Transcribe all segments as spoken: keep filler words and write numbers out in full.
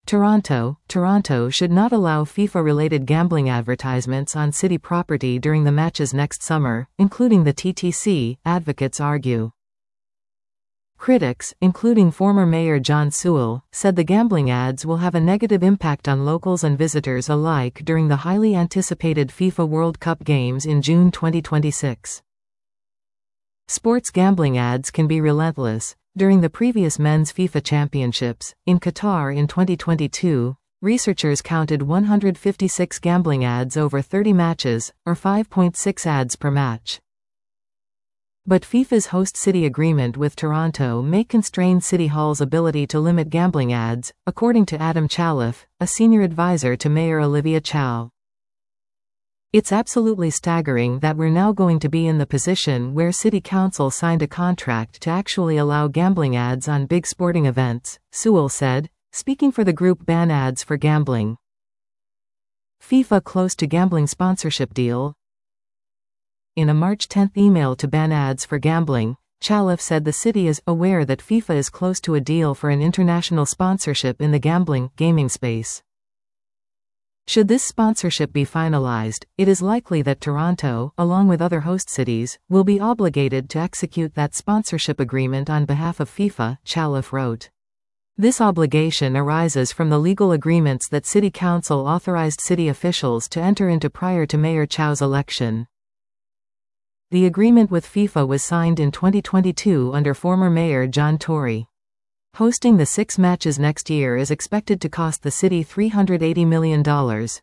Toronto, Toronto should not allow FIFA-related gambling advertisements on city property during the matches next summer, including the T T C, advocates argue. Critics, including former Mayor John Sewell, said the gambling ads will have a negative impact on locals and visitors alike during the highly anticipated FIFA World Cup games in June twenty twenty-six. Sports gambling ads can be relentless. During the previous men's FIFA Championships, in Qatar in twenty twenty-two, researchers counted one hundred fifty-six gambling ads over thirty matches, or five point six ads per match. But FIFA's host city agreement with Toronto may constrain City Hall's ability to limit gambling ads, according to Adam Chalif, a senior advisor to Mayor Olivia Chow. It's absolutely staggering that we're now going to be in the position where City Council signed a contract to actually allow gambling ads on big sporting events, Sewell said, speaking for the group Ban Ads for Gambling. FIFA close to gambling sponsorship deal. In a March tenth email to Ban Ads for Gambling, Chalif said the city is aware that FIFA is close to a deal for an international sponsorship in the gambling, gaming space. Should this sponsorship be finalized, it is likely that Toronto, along with other host cities, will be obligated to execute that sponsorship agreement on behalf of FIFA, Chalif wrote. This obligation arises from the legal agreements that City Council authorized city officials to enter into prior to Mayor Chow's election. The agreement with FIFA was signed in twenty twenty-two under former Mayor John Tory. Hosting the six matches next year is expected to cost the city three hundred eighty million dollars.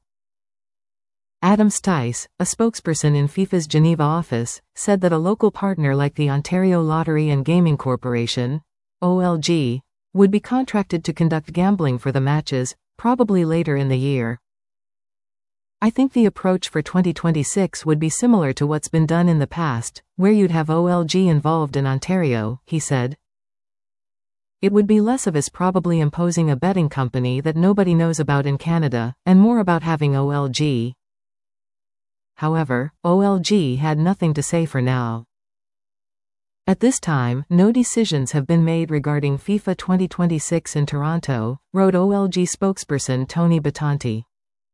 Adam Stice, a spokesperson in FIFA's Geneva office, said that a local partner like the Ontario Lottery and Gaming Corporation, O L G, would be contracted to conduct gambling for the matches, probably later in the year. I think the approach for twenty twenty-six would be similar to what's been done in the past, where you'd have O L G involved in Ontario, he said. It would be less of us probably imposing a betting company that nobody knows about in Canada, and more about having O L G. However, O L G had nothing to say for now. At this time, no decisions have been made regarding FIFA twenty twenty-six in Toronto, wrote O L G spokesperson Tony Batanti.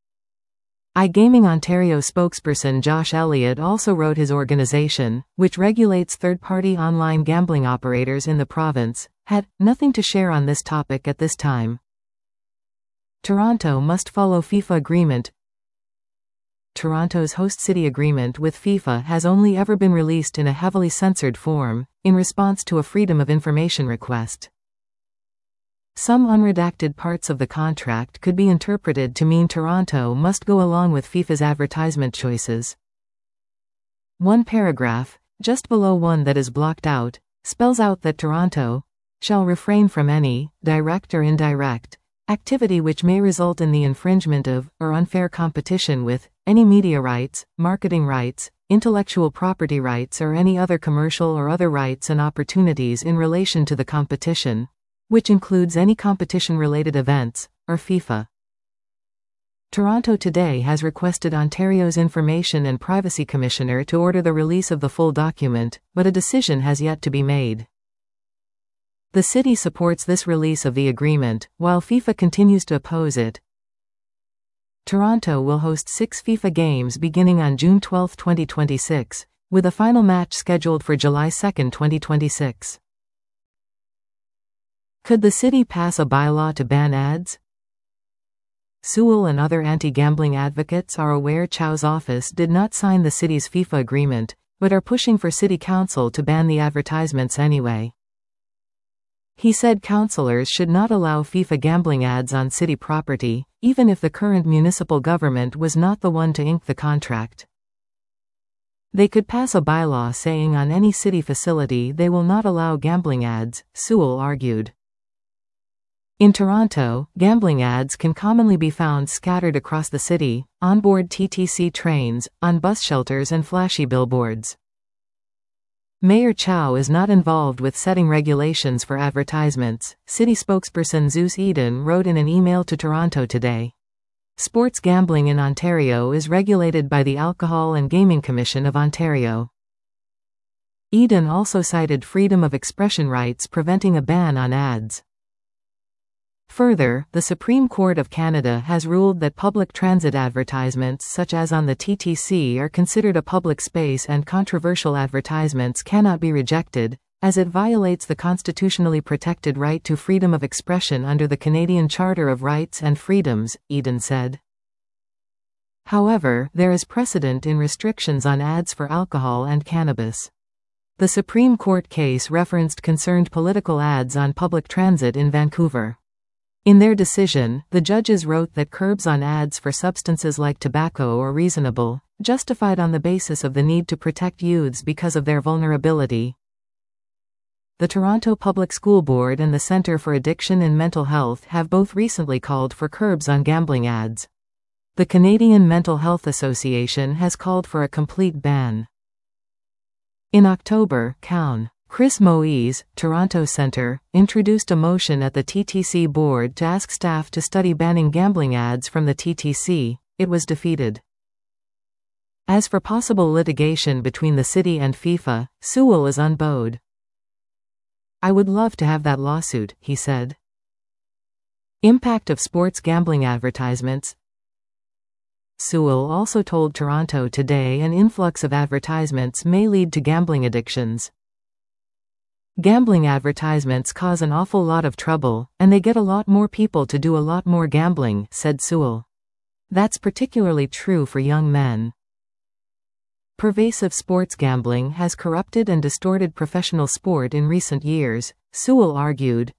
iGaming Ontario spokesperson Josh Elliott also wrote his organization, which regulates third-party online gambling operators in the province, had nothing to share on this topic at this time. Toronto must follow FIFA agreement. Toronto's host city agreement with FIFA has only ever been released in a heavily censored form, in response to a Freedom of Information request. Some unredacted parts of the contract could be interpreted to mean Toronto must go along with FIFA's advertisement choices. One paragraph, just below one that is blocked out, spells out that Toronto shall refrain from any, direct or indirect, activity which may result in the infringement of, or unfair competition with, any media rights, marketing rights, intellectual property rights or any other commercial or other rights and opportunities in relation to the competition, which includes any competition-related events, or FIFA. Toronto today has requested Ontario's Information and Privacy Commissioner to order the release of the full document, but a decision has yet to be made. The city supports this release of the agreement, while FIFA continues to oppose it. Toronto will host six FIFA games beginning on June twelfth twenty twenty-six, with a final match scheduled for July second twenty twenty-six. Could the city pass a bylaw to ban ads? Sewell and other anti-gambling advocates are aware Chow's office did not sign the city's FIFA agreement, but are pushing for City Council to ban the advertisements anyway. He said councillors should not allow FIFA gambling ads on city property, even if the current municipal government was not the one to ink the contract. They could pass a bylaw saying on any city facility they will not allow gambling ads, Sewell argued. In Toronto, gambling ads can commonly be found scattered across the city, on board T T C trains, on bus shelters and flashy billboards. Mayor Chow is not involved with setting regulations for advertisements, city spokesperson Zeus Eden wrote in an email to Toronto Today. Sports gambling in Ontario is regulated by the Alcohol and Gaming Commission of Ontario. Eden also cited freedom of expression rights preventing a ban on ads. Further, the Supreme Court of Canada has ruled that public transit advertisements such as on the T T C are considered a public space and controversial advertisements cannot be rejected, as it violates the constitutionally protected right to freedom of expression under the Canadian Charter of Rights and Freedoms, Eden said. However, there is precedent in restrictions on ads for alcohol and cannabis. The Supreme Court case referenced concerned political ads on public transit in Vancouver. In their decision, the judges wrote that curbs on ads for substances like tobacco are reasonable, justified on the basis of the need to protect youths because of their vulnerability. The Toronto Public School Board and the Centre for Addiction and Mental Health have both recently called for curbs on gambling ads. The Canadian Mental Health Association has called for a complete ban. In October, Coun. Chris Moise, Toronto Centre, introduced a motion at the T T C board to ask staff to study banning gambling ads from the T T C. It was defeated. As for possible litigation between the city and FIFA, Sewell is unbowed. "I would love to have that lawsuit," he said. Impact of sports gambling advertisements. Sewell also told Toronto Today an influx of advertisements may lead to gambling addictions. "Gambling advertisements cause an awful lot of trouble, and they get a lot more people to do a lot more gambling," said Sewell. "That's particularly true for young men." Pervasive sports gambling has corrupted and distorted professional sport in recent years, Sewell argued.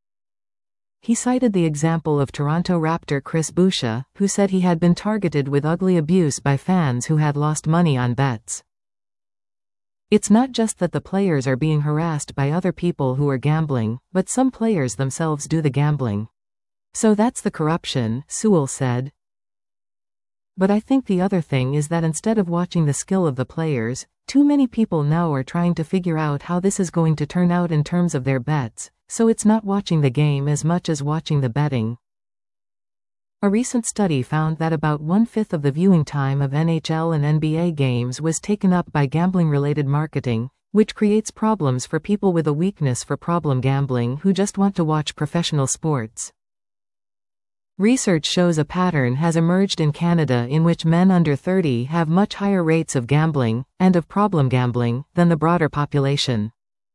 He cited the example of Toronto Raptor Chris Boucher, who said he had been targeted with ugly abuse by fans who had lost money on bets. "It's not just that the players are being harassed by other people who are gambling, but some players themselves do the gambling. So that's the corruption," Sewell said. "But I think the other thing is that instead of watching the skill of the players, too many people now are trying to figure out how this is going to turn out in terms of their bets, so it's not watching the game as much as watching the betting." A recent study found that about one-fifth of the viewing time of N H L and N B A games was taken up by gambling-related marketing, which creates problems for people with a weakness for problem gambling who just want to watch professional sports. Research shows a pattern has emerged in Canada in which men under thirty have much higher rates of gambling, and of problem gambling, than the broader population.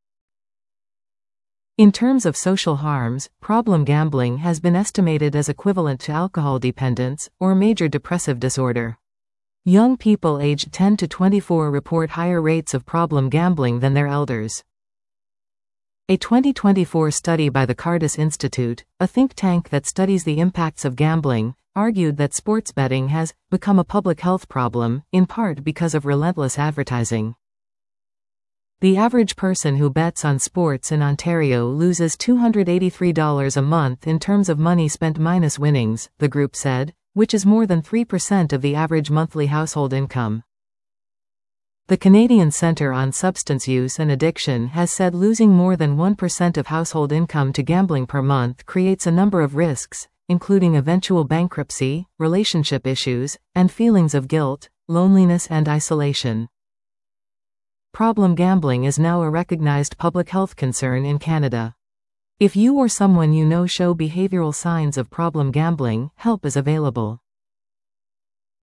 In terms of social harms, problem gambling has been estimated as equivalent to alcohol dependence, or major depressive disorder. Young people aged ten to twenty-four report higher rates of problem gambling than their elders. A twenty twenty-four study by the Cardis Institute, a think tank that studies the impacts of gambling, argued that sports betting has become a public health problem, in part because of relentless advertising. The average person who bets on sports in Ontario loses two hundred eighty-three dollars a month in terms of money spent minus winnings, the group said, which is more than three percent of the average monthly household income. The Canadian Centre on Substance Use and Addiction has said losing more than one percent of household income to gambling per month creates a number of risks, including eventual bankruptcy, relationship issues, and feelings of guilt, loneliness and isolation. Problem gambling is now a recognized public health concern in Canada. If you or someone you know show behavioral signs of problem gambling, help is available.